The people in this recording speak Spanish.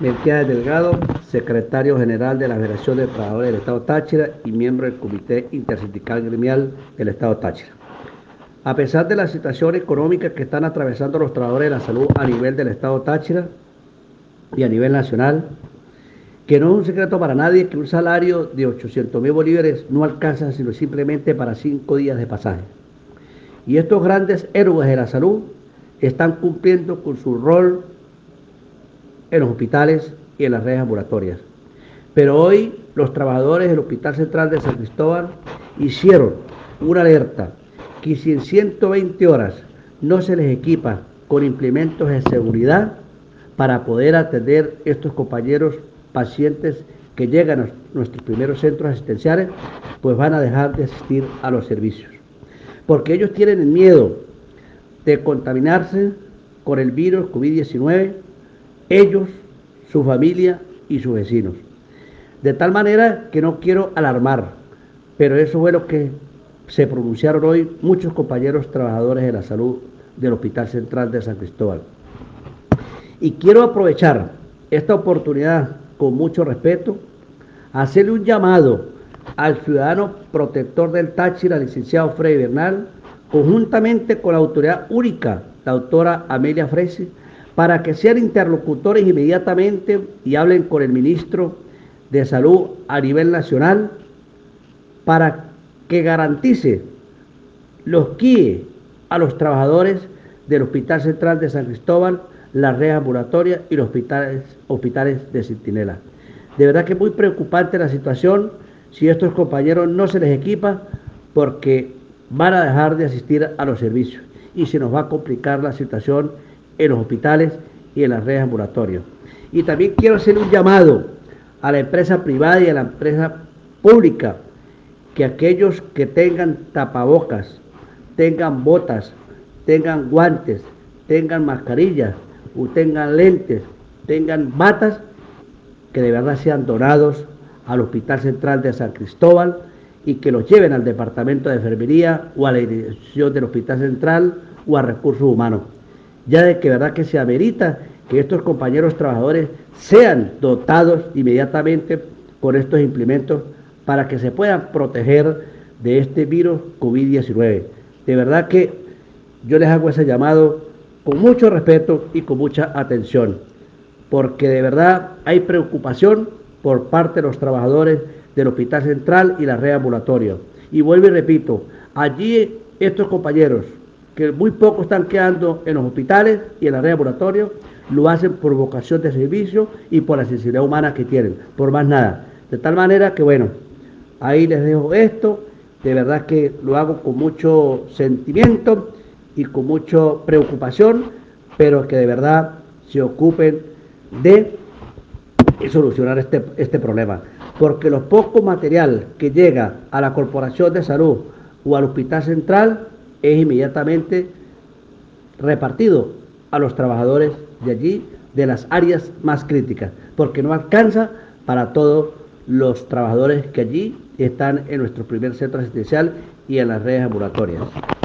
Melquiades Delgado, secretario general de la Federación de Trabajadores del Estado Táchira y miembro del Comité Intersindical Gremial del Estado Táchira. A pesar de la situación económica que están atravesando los trabajadores de la salud a nivel del Estado Táchira y a nivel nacional, que no es un secreto para nadie que un salario de 800.000 bolívares no alcanza sino simplemente para 5 días de pasaje. Y estos grandes héroes de la salud están cumpliendo con su rol en los hospitales y en las redes ambulatorias. Pero hoy los trabajadores del Hospital Central de San Cristóbal hicieron una alerta que si en 120 horas no se les equipa con implementos de seguridad para poder atender estos compañeros pacientes que llegan a nuestros primeros centros asistenciales, pues van a dejar de asistir a los servicios. Porque ellos tienen el miedo de contaminarse con el virus COVID-19, ellos, su familia y sus vecinos. De tal manera que no quiero alarmar, pero eso fue lo que se pronunciaron hoy muchos compañeros trabajadores de la salud del Hospital Central de San Cristóbal. Y quiero aprovechar esta oportunidad con mucho respeto, hacerle un llamado al ciudadano protector del Táchira, licenciado Freddy Bernal, conjuntamente con la autoridad única, la doctora Amelia Freixi, para que sean interlocutores inmediatamente y hablen con el ministro de Salud a nivel nacional para que garantice los guíe a los trabajadores del Hospital Central de San Cristóbal, las redes ambulatorias y los hospitales de Centinela. De verdad que es muy preocupante la situación si estos compañeros no se les equipa, porque van a dejar de asistir a los servicios y se nos va a complicar la situación en los hospitales y en las redes ambulatorias. Y también quiero hacer un llamado a la empresa privada y a la empresa pública, que aquellos que tengan tapabocas, tengan botas, tengan guantes, tengan mascarillas, o tengan lentes, tengan batas, que de verdad sean donados al Hospital Central de San Cristóbal y que los lleven al Departamento de Enfermería o a la dirección del Hospital Central o a Recursos Humanos. Ya de que verdad que se amerita que estos compañeros trabajadores sean dotados inmediatamente con estos implementos para que se puedan proteger de este virus COVID-19. De verdad que yo les hago ese llamado con mucho respeto y con mucha atención, porque de verdad hay preocupación por parte de los trabajadores del Hospital Central y la red ambulatoria. Y vuelvo y repito, allí estos compañeros, que muy poco están quedando en los hospitales y en la red ambulatoria, lo hacen por vocación de servicio y por la sensibilidad humana que tienen, por más nada. De tal manera que bueno, ahí les dejo esto, de verdad que lo hago con mucho sentimiento y con mucha preocupación, pero que de verdad se ocupen de solucionar este problema, porque los pocos material que llega a la Corporación de Salud o al Hospital Central es inmediatamente repartido a los trabajadores de allí, de las áreas más críticas, porque no alcanza para todos los trabajadores que allí están en nuestro primer centro asistencial y en las redes ambulatorias.